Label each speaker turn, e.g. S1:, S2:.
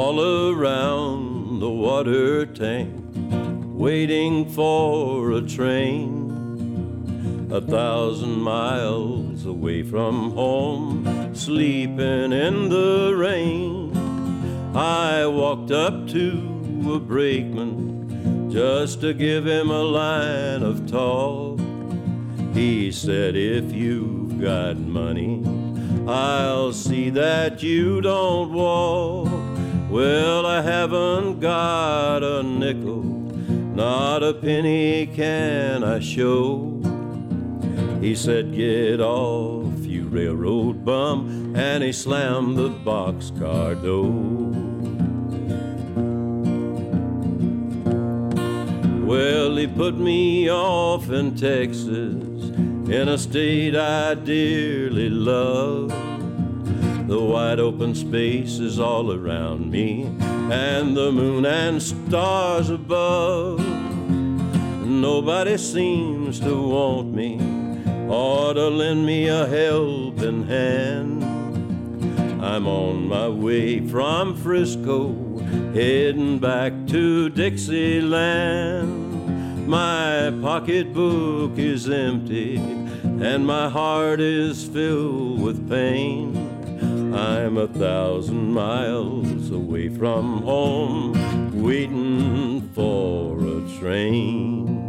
S1: all around the water tank, waiting for a train. 1,000 miles away from home, sleeping in the rain. I walked up to a brakeman just to give him a line of talk. He said, if you've got money, I'll see that you don't walk. Well, I haven't got a nickel, not a penny can I show. He said, get off, you railroad bum, and he slammed the boxcar door. Well, he put me off in Texas, in a state I dearly love. The wide open space is all around me, and the moon and stars above. Nobody seems to want me or to lend me a helping hand. I'm on my way from Frisco, heading back to Dixieland. My pocketbook is empty and my heart is filled with pain. I'm 1,000 miles away from home, waiting for a train.